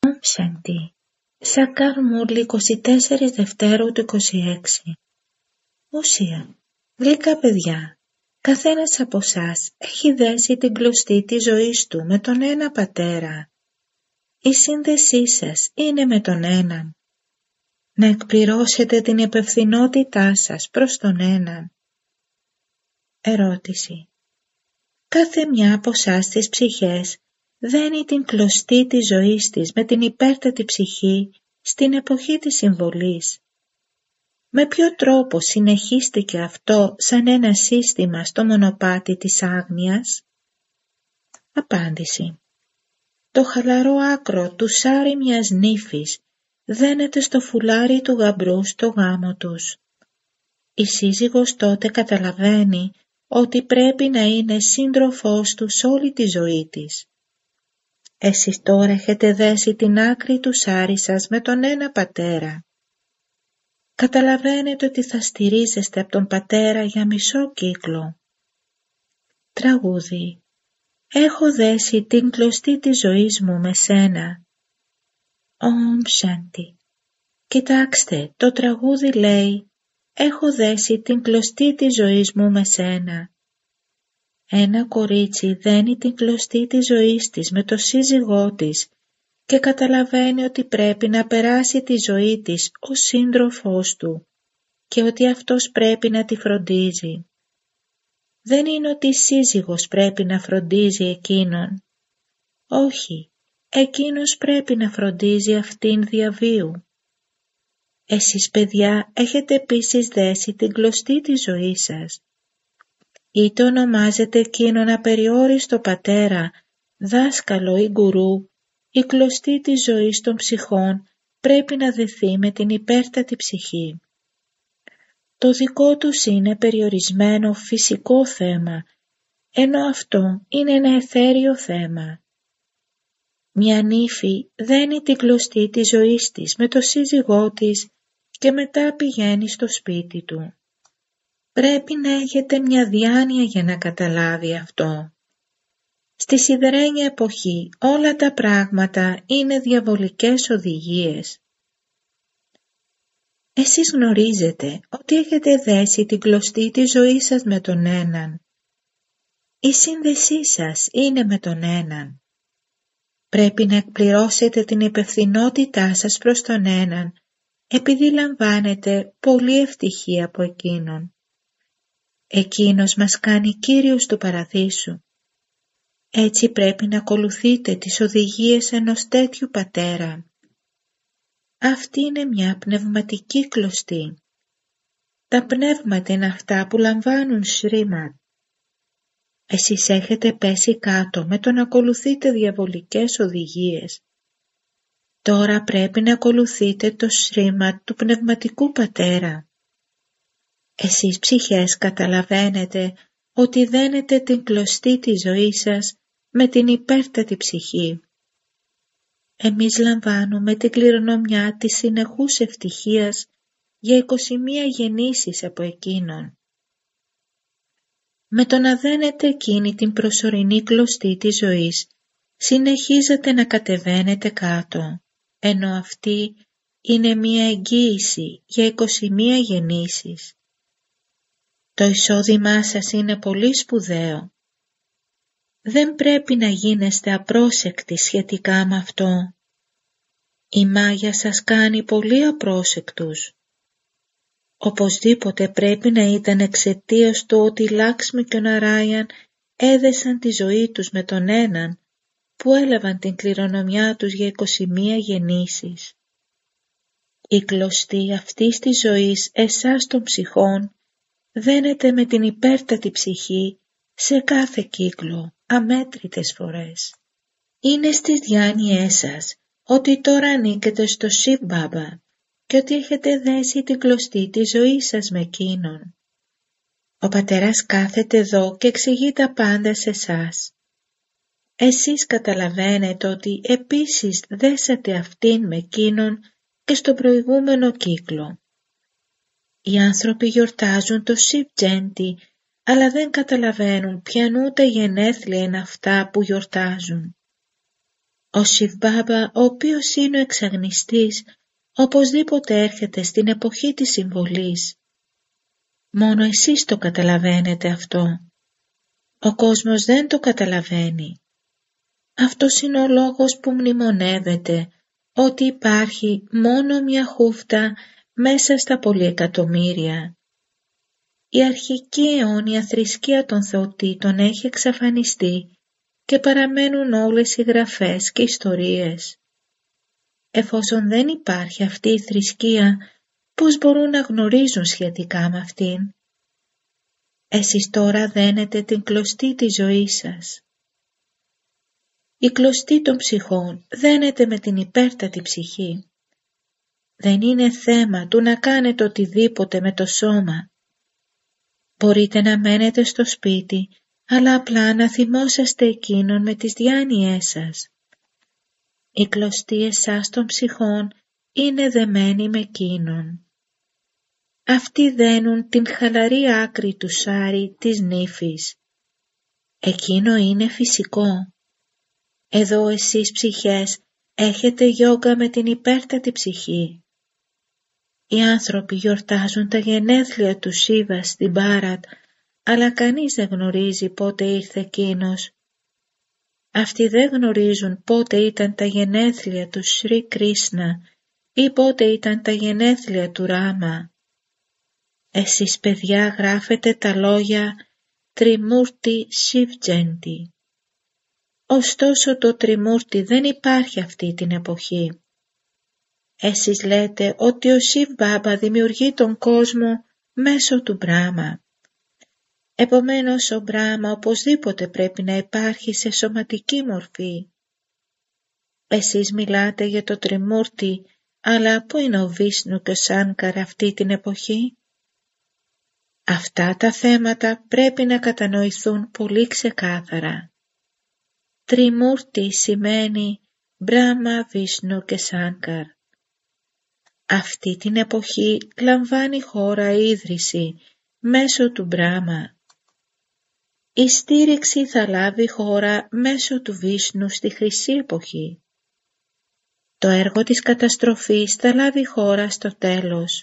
Σάντι. Σάκαρ Μούρλη 24 Δευτέρου του 26. Ουσία. Γλυκά παιδιά, καθένας από σας έχει δέσει την κλωστή της ζωής του με τον ένα πατέρα. Η σύνδεσή σας είναι με τον έναν. Να εκπληρώσετε την υπευθυνότητά σας προς τον έναν. Ερώτηση. Κάθε μια από σας τις ψυχές δένει την κλωστή της ζωής της με την υπέρτατη ψυχή στην εποχή της συμβολής. Με ποιο τρόπο συνεχίστηκε αυτό σαν ένα σύστημα στο μονοπάτι της άγνοιας? Απάντηση. Το χαλαρό άκρο του σάρι μιας νύφης δένεται στο φουλάρι του γαμπρού στο γάμο τους. Η σύζυγος τότε καταλαβαίνει ότι πρέπει να είναι σύντροφός του σε όλη τη ζωή της. Εσείς τώρα έχετε δέσει την άκρη του σάρι σας με τον ένα πατέρα. Καταλαβαίνετε ότι θα στηρίζεστε από τον πατέρα για μισό κύκλο. Τραγούδι. Έχω δέσει την κλωστή της ζωής μου με σένα. Ομ Σάντι. Κοιτάξτε, το τραγούδι λέει «Έχω δέσει την κλωστή της ζωής μου με σένα». Ένα κορίτσι δένει την κλωστή της ζωής της με το σύζυγό της και καταλαβαίνει ότι πρέπει να περάσει τη ζωή της ως σύντροφός του και ότι αυτός πρέπει να τη φροντίζει. Δεν είναι ότι η σύζυγος πρέπει να φροντίζει εκείνον. Όχι, εκείνος πρέπει να φροντίζει αυτήν διαβίου. Εσείς παιδιά έχετε επίσης δέσει την κλωστή της ζωής σας. Είτε ονομάζετε εκείνον απεριόριστο πατέρα, δάσκαλο ή γκουρού, η κλωστή της ζωής των ψυχών πρέπει να δεθεί με την υπέρτατη ψυχή. Το δικό τους είναι περιορισμένο φυσικό θέμα, ενώ αυτό είναι ένα αιθέριο θέμα. Μια νύφη δένει την κλωστή της ζωής της με το σύζυγό της και μετά πηγαίνει στο σπίτι του. Πρέπει να έχετε μια διάνοια για να καταλάβει αυτό. Στη σιδερένια εποχή όλα τα πράγματα είναι διαβολικές οδηγίες. Εσείς γνωρίζετε ότι έχετε δέσει την κλωστή της ζωής σας με τον έναν. Η σύνδεσή σας είναι με τον έναν. Πρέπει να εκπληρώσετε την υπευθυνότητά σας προς τον έναν, επειδή λαμβάνετε πολλή ευτυχία από εκείνον. Εκείνος μας κάνει Κύριος του Παραδείσου. Έτσι πρέπει να ακολουθείτε τις οδηγίες ενός τέτοιου πατέρα. Αυτή είναι μια πνευματική κλωστή. Τα πνεύματα είναι αυτά που λαμβάνουν σρίμαντ. Εσείς έχετε πέσει κάτω με το να ακολουθείτε διαβολικές οδηγίες. Τώρα πρέπει να ακολουθείτε το σρίμαντ του πνευματικού πατέρα. Εσείς ψυχές καταλαβαίνετε ότι δένετε την κλωστή της ζωής σας με την υπέρτατη ψυχή. Εμείς λαμβάνουμε την κληρονομιά της συνεχούς ευτυχίας για 21 γεννήσεις από εκείνον. Με το να δένετε εκείνη την προσωρινή κλωστή της ζωής, συνεχίζετε να κατεβαίνετε κάτω, ενώ αυτή είναι μία εγγύηση για 21 γεννήσεις. Το εισόδημά σας είναι πολύ σπουδαίο. Δεν πρέπει να γίνεστε απρόσεκτοι σχετικά με αυτό. Η μάγια σας κάνει πολύ απρόσεκτους. Οπωσδήποτε πρέπει να ήταν εξαιτίας του ότι η Λάξμη και ο Ναράιαν έδεσαν τη ζωή τους με τον έναν που έλαβαν την κληρονομιά τους για 21 γεννήσεις. Η κλωστή αυτής της ζωής εσάς των ψυχών δένεται με την υπέρτατη ψυχή σε κάθε κύκλο, αμέτρητες φορές. Είναι στις διάνοιές σας ότι τώρα ανήκετε στο Σιβ Μπάμπα και ότι έχετε δέσει την κλωστή της ζωής σας με εκείνον. Ο πατέρας κάθεται εδώ και εξηγεί τα πάντα σε εσάς. Εσείς καταλαβαίνετε ότι επίσης δέσατε αυτήν με εκείνον και στο προηγούμενο κύκλο. Οι άνθρωποι γιορτάζουν το Σιβ Τζέντι, αλλά δεν καταλαβαίνουν ποιαν ούτε γενέθλια είναι αυτά που γιορτάζουν. Ο Σιβ Μπάμπα, ο οποίος είναι ο εξαγνιστής, οπωσδήποτε έρχεται στην εποχή της συμβολής. Μόνο εσείς το καταλαβαίνετε αυτό. Ο κόσμος δεν το καταλαβαίνει. Αυτός είναι ο λόγος που μνημονεύεται ότι υπάρχει μόνο μια χούφτα μέσα στα πολυεκατομμύρια. Η αρχική αιώνια θρησκεία των θεοτήτων έχει εξαφανιστεί και παραμένουν όλες οι γραφές και ιστορίες. Εφόσον δεν υπάρχει αυτή η θρησκεία, πώς μπορούν να γνωρίζουν σχετικά με αυτήν? Εσείς τώρα δένετε την κλωστή της ζωής σας. Η κλωστή των ψυχών δένεται με την υπέρτατη ψυχή. Δεν είναι θέμα του να κάνετε οτιδήποτε με το σώμα. Μπορείτε να μένετε στο σπίτι, αλλά απλά να θυμόσαστε εκείνον με τις διάνοιές σας. Η κλωστή εσάς των ψυχών είναι δεμένη με εκείνον. Αυτοί δένουν την χαλαρή άκρη του σάρι της νύφης. Εκείνο είναι φυσικό. Εδώ εσείς ψυχές έχετε γιόγκα με την υπέρτατη ψυχή. Οι άνθρωποι γιορτάζουν τα γενέθλια του Σίβα στην Μπάρατ, αλλά κανείς δεν γνωρίζει πότε ήρθε εκείνος. Αυτοί δεν γνωρίζουν πότε ήταν τα γενέθλια του Σρι Κρίσνα ή πότε ήταν τα γενέθλια του Ράμα. Εσείς παιδιά γράφετε τα λόγια Τριμούρτι Σιβτζέντι. Ωστόσο το Τριμούρτι δεν υπάρχει αυτή την εποχή. Εσείς λέτε ότι ο Σιβ Μπάμπα δημιουργεί τον κόσμο μέσω του Μπράμα. Επομένως ο Μπράμα οπωσδήποτε πρέπει να υπάρχει σε σωματική μορφή. Εσείς μιλάτε για το Τριμούρτι, αλλά πού είναι ο Βίσνου και ο Σάνκαρ αυτή την εποχή? Αυτά τα θέματα πρέπει να κατανοηθούν πολύ ξεκάθαρα. Τριμούρτι σημαίνει Μπράμα, Βίσνου και Σάνκαρ. Αυτή την εποχή λαμβάνει χώρα η ίδρυση μέσω του Μπράμα. Η στήριξη θα λάβει χώρα μέσω του Βίσνου στη χρυσή εποχή. Το έργο της καταστροφής θα λάβει χώρα στο τέλος.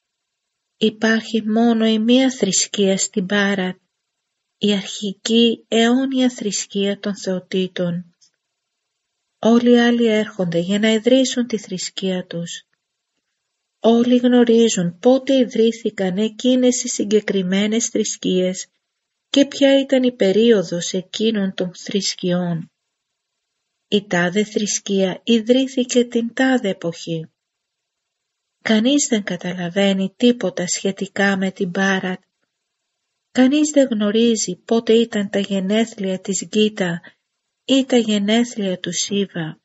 Υπάρχει μόνο η μία θρησκεία στην Μπάρατ, η αρχική αιώνια θρησκεία των θεοτήτων. Όλοι οι άλλοι έρχονται για να ιδρύσουν τη θρησκεία τους. Όλοι γνωρίζουν πότε ιδρύθηκαν εκείνες οι συγκεκριμένες θρησκείες και ποια ήταν η περίοδος εκείνων των θρησκειών. Η τάδε θρησκεία ιδρύθηκε την τάδε εποχή. Κανείς δεν καταλαβαίνει τίποτα σχετικά με την Μπάρατ. Κανείς δεν γνωρίζει πότε ήταν τα γενέθλια της Γκίτα ή τα γενέθλια του Σίβα.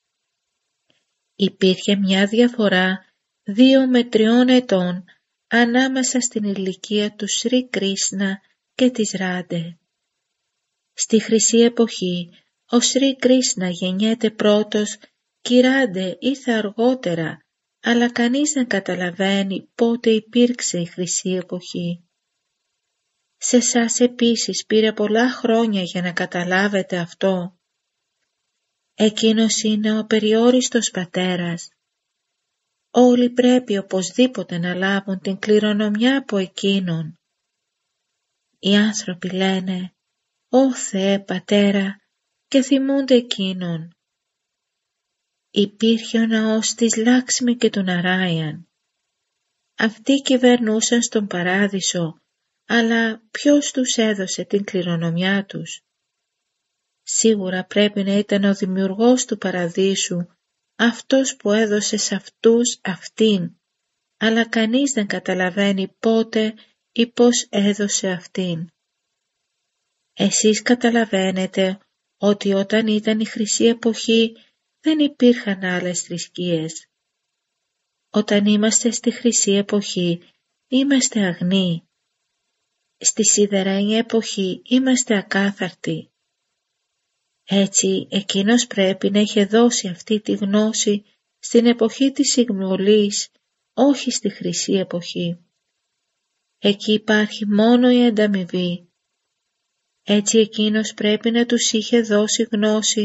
Υπήρχε μια διαφορά 2 με 3 ετών ανάμεσα στην ηλικία του Σρι Κρίσνα και της Ράντε. Στη χρυσή εποχή ο Σρι Κρίσνα γεννιέται πρώτος και η Ράντε ήρθε αργότερα, αλλά κανείς δεν καταλαβαίνει πότε υπήρξε η χρυσή εποχή. Σε εσάς επίσης πήρε πολλά χρόνια για να καταλάβετε αυτό. Εκείνος είναι ο περιόριστος πατέρας. Όλοι πρέπει οπωσδήποτε να λάβουν την κληρονομιά από εκείνον. Οι άνθρωποι λένε «Ω Θεέ Πατέρα» και θυμούνται εκείνον. Υπήρχε ο ναός της Λάξμη και του Ναράιαν. Αυτοί κυβερνούσαν στον παράδεισο, αλλά ποιος τους έδωσε την κληρονομιά τους? Σίγουρα πρέπει να ήταν ο δημιουργός του παραδείσου, αυτός που έδωσε σε αυτούς αυτήν, αλλά κανείς δεν καταλαβαίνει πότε ή πώς έδωσε αυτήν. Εσείς καταλαβαίνετε ότι όταν ήταν η χρυσή εποχή δεν υπήρχαν άλλες θρησκείες. Όταν είμαστε στη χρυσή εποχή είμαστε αγνοί. Στη σιδερένια εποχή είμαστε ακάθαρτοι. Έτσι εκείνος πρέπει να είχε δώσει αυτή τη γνώση στην εποχή της συμβολής, όχι στη χρυσή εποχή. Εκεί υπάρχει μόνο η ανταμοιβή. Έτσι εκείνος πρέπει να τους είχε δώσει γνώση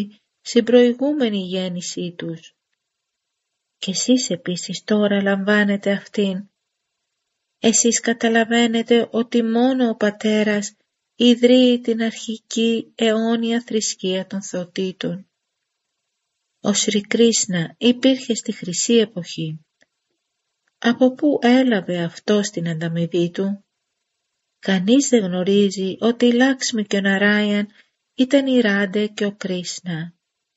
στην προηγούμενη γέννησή τους. Και εσείς επίσης τώρα λαμβάνετε αυτήν. Εσείς καταλαβαίνετε ότι μόνο ο Πατέρας ιδρύει την αρχική αιώνια θρησκεία των θεοτήτων. Ο Σρι Κρίσνα υπήρχε στη Χρυσή Εποχή. Από πού έλαβε αυτό την ανταμοιβή του? Κανείς δεν γνωρίζει ότι η Λάξμη και ο Ναράιαν ήταν η Ράντε και ο Κρίσνα.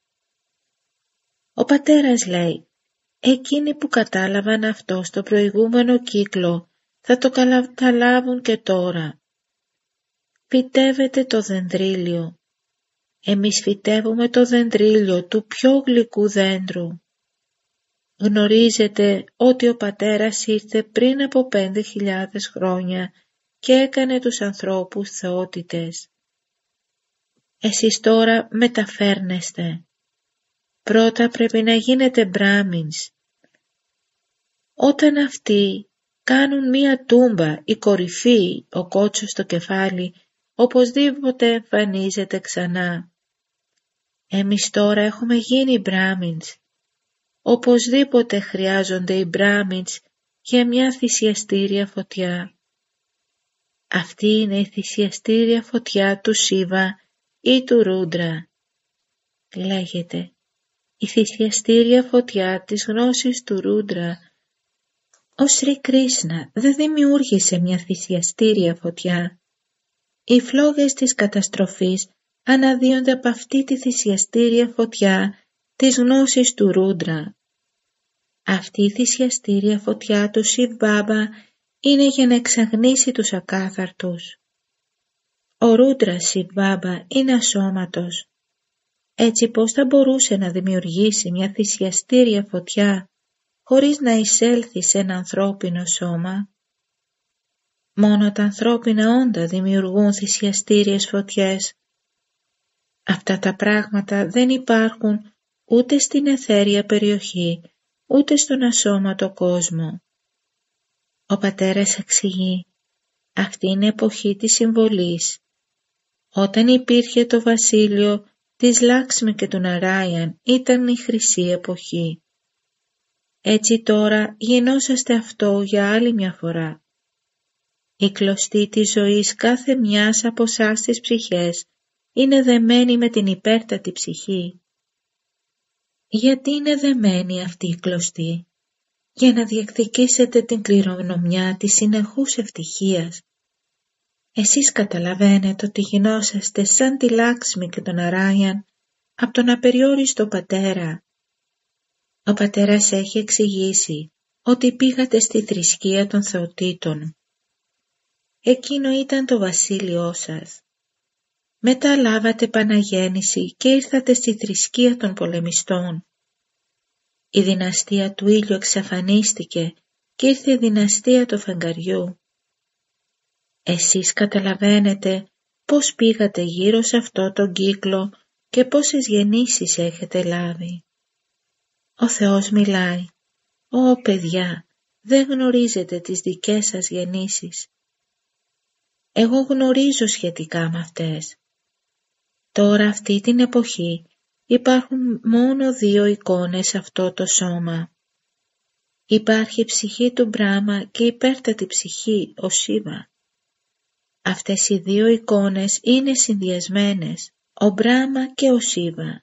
Ο Πατέρας λέει, εκείνοι που κατάλαβαν αυτό στο προηγούμενο κύκλο θα το καταλάβουν και τώρα. Φυτεύεται το δενδρίλιο. Εμείς φυτεύουμε το δενδρίλιο του πιο γλυκού δέντρου. Γνωρίζετε ότι ο Πατέρας ήρθε πριν από 5.000 χρόνια και έκανε τους ανθρώπους θεότητες. Εσείς τώρα μεταφέρνεστε. Πρώτα πρέπει να γίνετε μπράμινς. Όταν αυτοί κάνουν μία τούμπα, η κορυφή, ο κότσος στο κεφάλι, οπωσδήποτε εμφανίζεται ξανά. Εμείς τώρα έχουμε γίνει μπράμινς. Οπωσδήποτε χρειάζονται οι μπράμινς για μια θυσιαστήρια φωτιά. Αυτή είναι η θυσιαστήρια φωτιά του Σίβα ή του Ρούντρα. Λέγεται, η θυσιαστήρια φωτιά της γνώσης του Ρούντρα. Ο Σρι Κρίσνα δεν δημιούργησε μια θυσιαστήρια φωτιά. Οι φλόγες της καταστροφής αναδύονται από αυτή τη θυσιαστήρια φωτιά της γνώσης του Ρούντρα. Αυτή η θυσιαστήρια φωτιά του Σιβ Μπάμπα είναι για να εξαγνίσει τους ακάθαρτους. Ο Ρούντρα Σιβ Μπάμπα είναι ασώματος. Έτσι πώς θα μπορούσε να δημιουργήσει μια θυσιαστήρια φωτιά χωρίς να εισέλθει σε ένα ανθρώπινο σώμα? Μόνο τα ανθρώπινα όντα δημιουργούν θυσιαστήριες φωτιές. Αυτά τα πράγματα δεν υπάρχουν ούτε στην αιθέρια περιοχή, ούτε στον ασώματο κόσμο. Ο Πατέρας εξηγεί, αυτή είναι η εποχή της συμβολής. Όταν υπήρχε το βασίλειο της Λάξμη και του Ναράιαν ήταν η χρυσή εποχή. Έτσι τώρα γινόσαστε αυτό για άλλη μια φορά. Η κλωστή της ζωής κάθε μιας από εσάς τις ψυχές είναι δεμένη με την υπέρτατη ψυχή. Γιατί είναι δεμένη αυτή η κλωστή? Για να διεκδικήσετε την κληρονομιά της συνεχούς ευτυχίας. Εσείς καταλαβαίνετε ότι γινόσαστε σαν τη Λάξμη και τον Ναράιαν από τον απεριόριστο Πατέρα. Ο Πατέρας έχει εξηγήσει ότι πήγατε στη θρησκεία των θεοτήτων. Εκείνο ήταν το βασίλειό σας. Μετά λάβατε παναγέννηση και ήρθατε στη θρησκεία των πολεμιστών. Η δυναστεία του ήλιου εξαφανίστηκε και ήρθε η δυναστεία του φεγγαριού. Εσείς καταλαβαίνετε πώς πήγατε γύρω σε αυτό τον κύκλο και πόσες γεννήσεις έχετε λάβει. Ο Θεός μιλάει. Ω παιδιά, δεν γνωρίζετε τις δικές σας γεννήσεις. Εγώ γνωρίζω σχετικά με αυτές. Τώρα αυτή την εποχή υπάρχουν μόνο 2 εικόνες σε αυτό το σώμα. Υπάρχει η ψυχή του Μπράμα και η υπέρτατη ψυχή, ο Σίβα. Αυτές οι 2 εικόνες είναι συνδυασμένες, ο Μπράμα και ο Σίβα.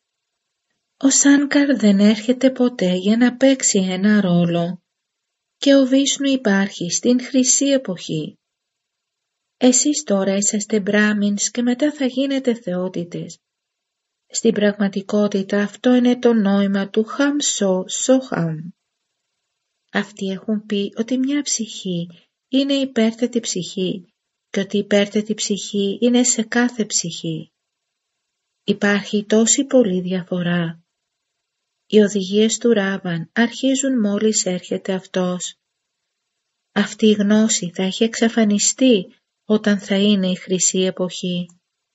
Ο Σάνκαρ δεν έρχεται ποτέ για να παίξει ένα ρόλο και ο Βίσνου υπάρχει στην χρυσή εποχή. Εσείς τώρα είσαστε Μπράμινς και μετά θα γίνετε θεότητες. Στην πραγματικότητα αυτό είναι το νόημα του Χαμ Σο Σοχαμ. Αυτοί έχουν πει ότι μια ψυχή είναι υπέρτατη ψυχή και ότι η υπέρτατη ψυχή είναι σε κάθε ψυχή. Υπάρχει τόση πολλή διαφορά. Οι οδηγίες του Ράβαν αρχίζουν μόλις έρχεται αυτός. Αυτή η γνώση θα έχει εξαφανιστεί όταν θα είναι η χρυσή εποχή.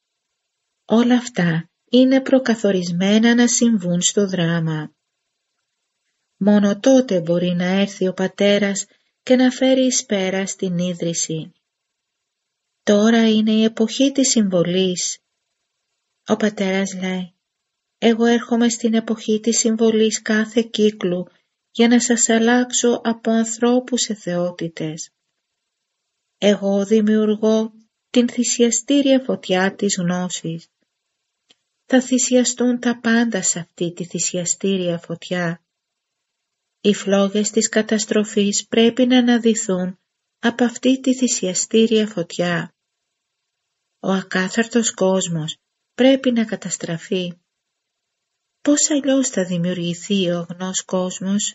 Όλα αυτά είναι προκαθορισμένα να συμβούν στο δράμα. Μόνο τότε μπορεί να έρθει ο Πατέρας και να φέρει εις πέρα στην ίδρυση. Τώρα είναι η εποχή της συμβολής. Ο Πατέρας λέει, Εγώ έρχομαι στην εποχή της συμβολής κάθε κύκλου για να σας αλλάξω από ανθρώπους σε θεότητες. Εγώ δημιουργώ την θυσιαστήρια φωτιά της γνώσης. Θα θυσιαστούν τα πάντα σε αυτή τη θυσιαστήρια φωτιά. Οι φλόγες της καταστροφής πρέπει να αναδυθούν από αυτή τη θυσιαστήρια φωτιά. Ο ακάθαρτος κόσμος πρέπει να καταστραφεί. Πώς αλλιώς θα δημιουργηθεί ο αγνός κόσμος?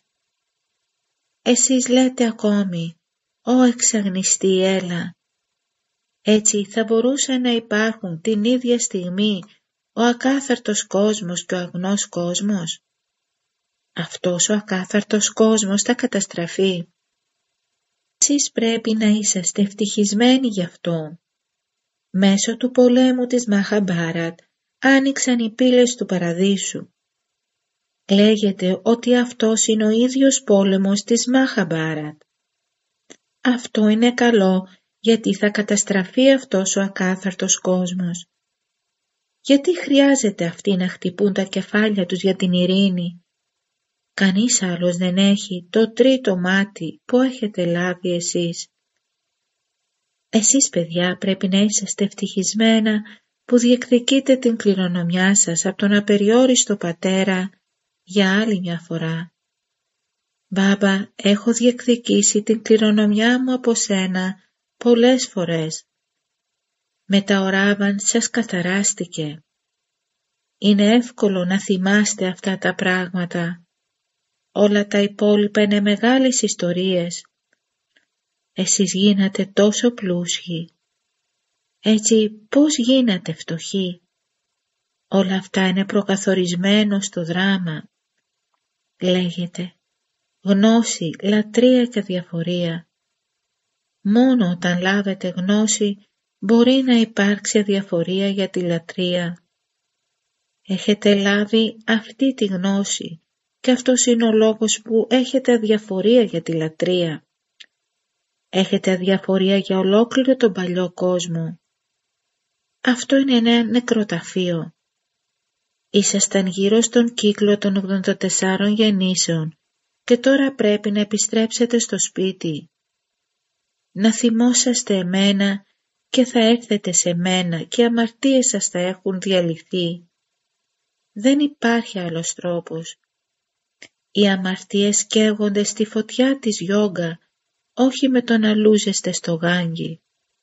Εσείς λέτε ακόμη, «Ω εξαγνιστή, έλα». Έτσι θα μπορούσαν να υπάρχουν την ίδια στιγμή ο ακάθαρτος κόσμος και ο αγνός κόσμος. Αυτός ο ακάθαρτος κόσμος θα καταστραφεί. Εσείς πρέπει να είσαστε ευτυχισμένοι γι' αυτό. Μέσω του πολέμου της Μαχαμπάρατ άνοιξαν οι πύλες του παραδείσου. Λέγεται ότι αυτός είναι ο ίδιος πόλεμος της Μαχαμπάρατ. Αυτό είναι καλό γιατί θα καταστραφεί αυτός ο ακάθαρτος κόσμος. Γιατί χρειάζεται αυτοί να χτυπούν τα κεφάλια τους για την ειρήνη? Κανείς άλλος δεν έχει το τρίτο μάτι που έχετε λάβει εσείς. Εσείς παιδιά πρέπει να είσαστε ευτυχισμένα που διεκδικείτε την κληρονομιά σας από τον απεριόριστο πατέρα για άλλη μια φορά. Μπάμπα, έχω διεκδικήσει την κληρονομιά μου από σένα πολλές φορές. Με τα οράβαν σας καθαράστηκε. Είναι εύκολο να θυμάστε αυτά τα πράγματα. Όλα τα υπόλοιπα είναι μεγάλες ιστορίες. Εσείς γίνατε τόσο πλούσιοι. Έτσι πώς γίνατε φτωχοί? Όλα αυτά είναι προκαθορισμένο στο δράμα. Λέγεται γνώση, λατρεία και διαφορία. Μόνο όταν λάβετε γνώση μπορεί να υπάρξει αδιαφορία για τη λατρεία. Έχετε λάβει αυτή τη γνώση και αυτός είναι ο λόγος που έχετε αδιαφορία για τη λατρεία. Έχετε αδιαφορία για ολόκληρο τον παλιό κόσμο. Αυτό είναι ένα νεκροταφείο. Ήσασταν γύρω στον κύκλο των 84 γεννήσεων και τώρα πρέπει να επιστρέψετε στο σπίτι. Να θυμόσαστε εμένα και θα έρθετε σε μένα και οι αμαρτίες σας θα έχουν διαλυθεί. Δεν υπάρχει άλλος τρόπος. Οι αμαρτίες καίγονται στη φωτιά της γιόγκα, όχι με το να λούζεστε στο γάνγκι.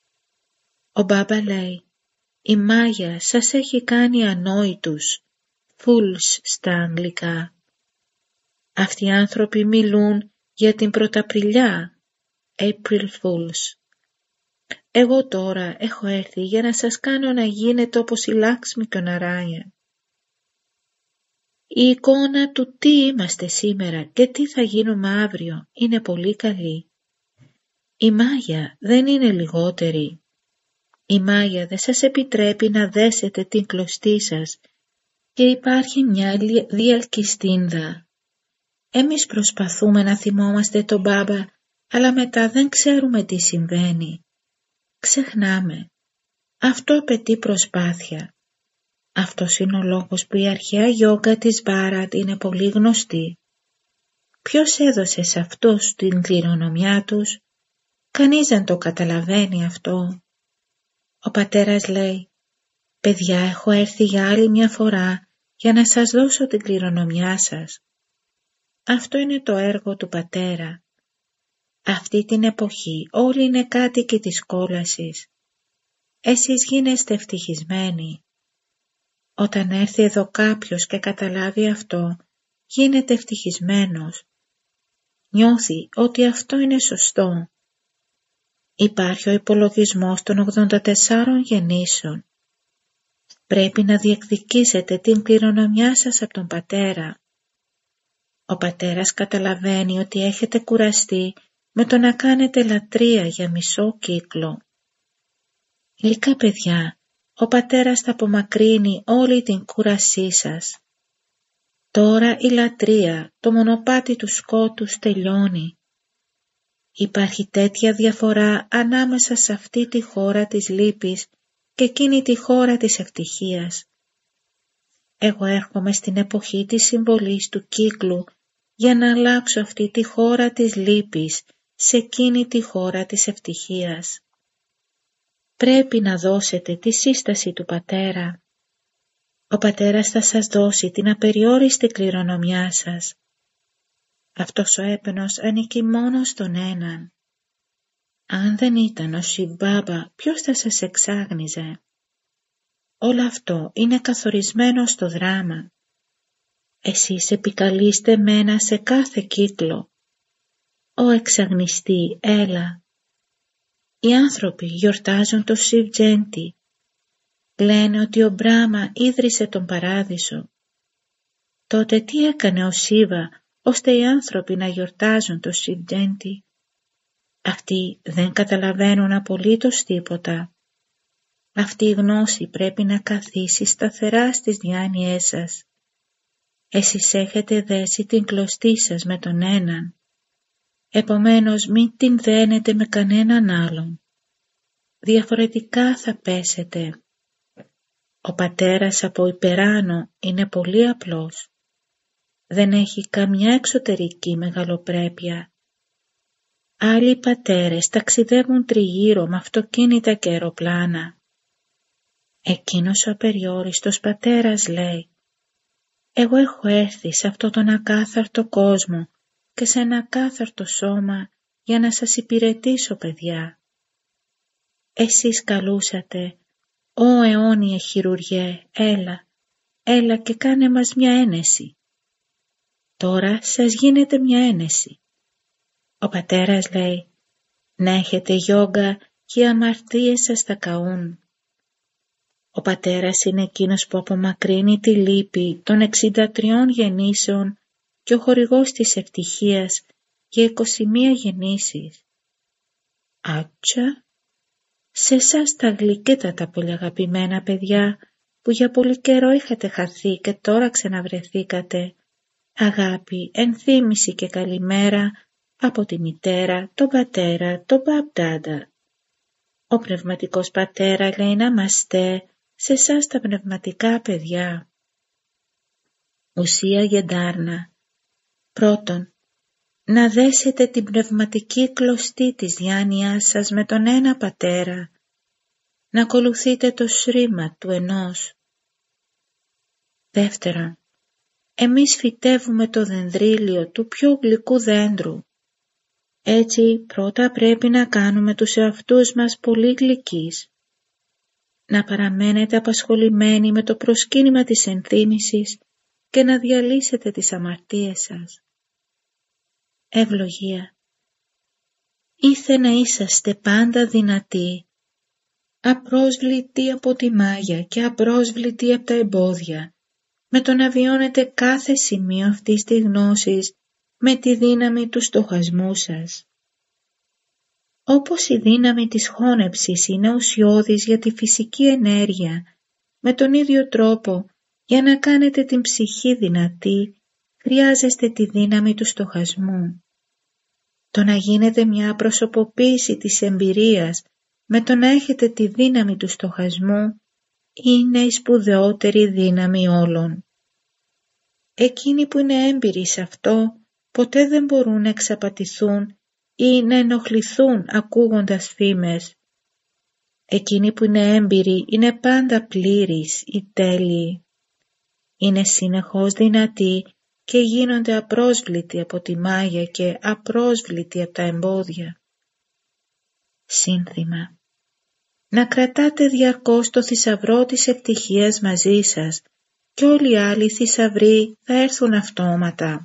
Ο Μπάμπα λέει, η Μάγια σας έχει κάνει ανόητους, fools στα αγγλικά. Αυτοί οι άνθρωποι μιλούν για την Πρωταπριλιά, April Fools. Εγώ τώρα έχω έρθει για να σας κάνω να γίνετε όπως η Λάξμη και ο Ναράια. Η εικόνα του τι είμαστε σήμερα και τι θα γίνουμε αύριο είναι πολύ καλή. Η Μάγια δεν είναι λιγότερη. Η Μάγια δεν σας επιτρέπει να δέσετε την κλωστή σας και υπάρχει μια διαλκυστίνδα. Εμείς προσπαθούμε να θυμόμαστε τον Μπάμπα, αλλά μετά δεν ξέρουμε τι συμβαίνει. Ξεχνάμε. Αυτό απαιτεί προσπάθεια. Αυτός είναι ο λόγος που η αρχαία γιόγκα της Μπάρατ είναι πολύ γνωστή. Ποιος έδωσε σε αυτούς την κληρονομιά τους? Κανείς δεν το καταλαβαίνει αυτό. Ο πατέρας λέει, παιδιά, έχω έρθει για άλλη μια φορά για να σας δώσω την κληρονομιά σας. Αυτό είναι το έργο του πατέρα. Αυτή την εποχή όλοι είναι κάτοικοι της κόλασης. Εσείς γίνεστε ευτυχισμένοι. Όταν έρθει εδώ κάποιος και καταλάβει αυτό, γίνεται ευτυχισμένος. Νιώθει ότι αυτό είναι σωστό. Υπάρχει ο υπολογισμός των 84 γεννήσεων. Πρέπει να διεκδικήσετε την κληρονομιά σας από τον πατέρα. Ο πατέρας καταλαβαίνει ότι έχετε κουραστεί με το να κάνετε λατρεία για μισό κύκλο. Γλυκά παιδιά, ο πατέρας θα απομακρύνει όλη την κούρασή σας. Τώρα η λατρεία, το μονοπάτι του σκότους τελειώνει. Υπάρχει τέτοια διαφορά ανάμεσα σε αυτή τη χώρα της λύπης και εκείνη τη χώρα της ευτυχίας. Εγώ έρχομαι στην εποχή της συμβολής του κύκλου για να αλλάξω αυτή τη χώρα της λύπης σε εκείνη τη χώρα της ευτυχίας. Πρέπει να δώσετε τη σύσταση του Πατέρα. Ο Πατέρας θα σας δώσει την απεριόριστη κληρονομιά σας. Αυτός ο έπαινος ανήκει μόνο στον έναν. Αν δεν ήταν ο Σιβ Μπάμπα, ποιος θα σας εξάγνιζε? Όλο αυτό είναι καθορισμένο στο δράμα. Εσείς επικαλείστε μένα σε κάθε κύκλο. Ω εξαγνιστή, έλα. Οι άνθρωποι γιορτάζουν το Σιβ Τζέντι. Λένε ότι ο Μπράμα ίδρυσε τον παράδεισο. Τότε τι έκανε ο Σίβα ώστε οι άνθρωποι να γιορτάζουν το Σιβ Τζέντι? Αυτοί δεν καταλαβαίνουν απολύτως τίποτα. Αυτή η γνώση πρέπει να καθίσει σταθερά στις διάνοιές σας. Εσείς έχετε δέσει την κλωστή σας με τον έναν. Επομένως μην την δένετε με κανέναν άλλον. Διαφορετικά θα πέσετε. Ο Πατέρας από υπεράνω είναι πολύ απλός. Δεν έχει καμιά εξωτερική μεγαλοπρέπεια. Άλλοι πατέρες ταξιδεύουν τριγύρω με αυτοκίνητα και αεροπλάνα. Εκείνος ο απεριόριστος Πατέρας λέει: εγώ έχω έρθει σε αυτόν τον ακάθαρτο κόσμο και σε ένα ακάθαρτο σώμα για να σας υπηρετήσω, παιδιά. Εσείς καλούσατε: «Ω αιώνιε χειρουργέ, έλα και κάνε μας μια ένεση». Τώρα σας γίνεται μια ένεση. Ο Πατέρας λέει: «Να έχετε γιόγκα και οι αμαρτίες σας θα καούν». Ο Πατέρας είναι εκείνος που απομακρύνει τη λύπη των 63 γεννήσεων και ο χορηγός της ευτυχίας για 21 γεννήσεις. Άτσα! Σε εσάς τα γλυκύτατα πολύ αγαπημένα παιδιά που για πολύ καιρό είχατε χαθεί και τώρα ξαναβρεθήκατε, αγάπη, ενθύμηση και καλημέρα από τη μητέρα, τον πατέρα, τον Μπαμπ-ντάντα. Ο πνευματικός πατέρα λέει να μαστέ σε εσάς τα πνευματικά παιδιά. Ουσία γεντάρνα. Πρώτον, να δέσετε την πνευματική κλωστή της διάνοιάς σας με τον ένα Πατέρα, να ακολουθείτε το σρήμα του ενός. Δεύτερον, εμείς φυτεύουμε το δενδρίλιο του πιο γλυκού δέντρου. Έτσι πρώτα πρέπει να κάνουμε τους εαυτούς μας πολύ γλυκείς. Να παραμένετε απασχολημένοι με το προσκύνημα της ενθύμησης και να διαλύσετε τις αμαρτίες σας. Ευλογία. Ήθε να είσαστε πάντα δυνατοί, απρόσβλητοι από τη μάγια και απρόσβλητοι από τα εμπόδια, με το να βιώνετε κάθε σημείο αυτής της γνώσης με τη δύναμη του στοχασμού σας. Όπως η δύναμη της χώνεψης είναι ουσιώδης για τη φυσική ενέργεια, με τον ίδιο τρόπο για να κάνετε την ψυχή δυνατή, χρειάζεστε τη δύναμη του στοχασμού. Το να γίνετε μια προσωποποίηση της εμπειρίας με το να έχετε τη δύναμη του στοχασμού είναι η σπουδαιότερη δύναμη όλων. Εκείνοι που είναι έμπειροι σε αυτό ποτέ δεν μπορούν να εξαπατηθούν ή να ενοχληθούν ακούγοντας φήμες. Εκείνοι που είναι έμπειροι είναι πάντα πλήρεις ή τέλειοι. Είναι συνεχώς δυνατοί και γίνονται απρόσβλητοι από τη μάγια και απρόσβλητοι από τα εμπόδια. Σύνθημα. Να κρατάτε διαρκώς το θησαυρό της ευτυχίας μαζί σας και όλοι οι άλλοι θησαυροί θα έρθουν αυτόματα.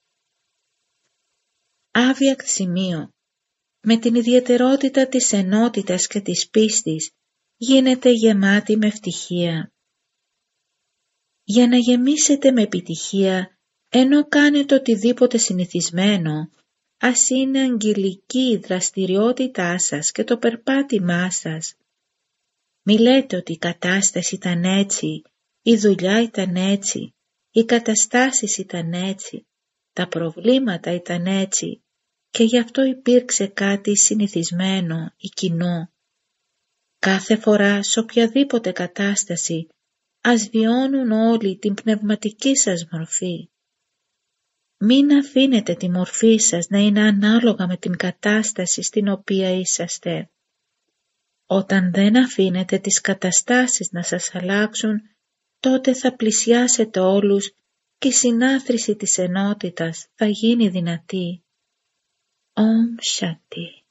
Άβιακ σημείο. Με την ιδιαιτερότητα της ενότητας και της πίστης γίνετε γεμάτοι με ευτυχία. Για να γεμίσετε με επιτυχία, ενώ κάνετε οτιδήποτε συνηθισμένο, ας είναι αγγελική η δραστηριότητά σας και το περπάτημά σας. Μη λέτε ότι η κατάσταση ήταν έτσι, η δουλειά ήταν έτσι, οι καταστάσεις ήταν έτσι, τα προβλήματα ήταν έτσι και γι' αυτό υπήρξε κάτι συνηθισμένο ή κοινό. Κάθε φορά σε οποιαδήποτε κατάσταση ας βιώνουν όλοι την πνευματική σας μορφή. Μην αφήνετε τη μορφή σας να είναι ανάλογα με την κατάσταση στην οποία είσαστε. Όταν δεν αφήνετε τις καταστάσεις να σας αλλάξουν, τότε θα πλησιάσετε όλους και η συνάθρηση της ενότητας θα γίνει δυνατή. Om Shanti.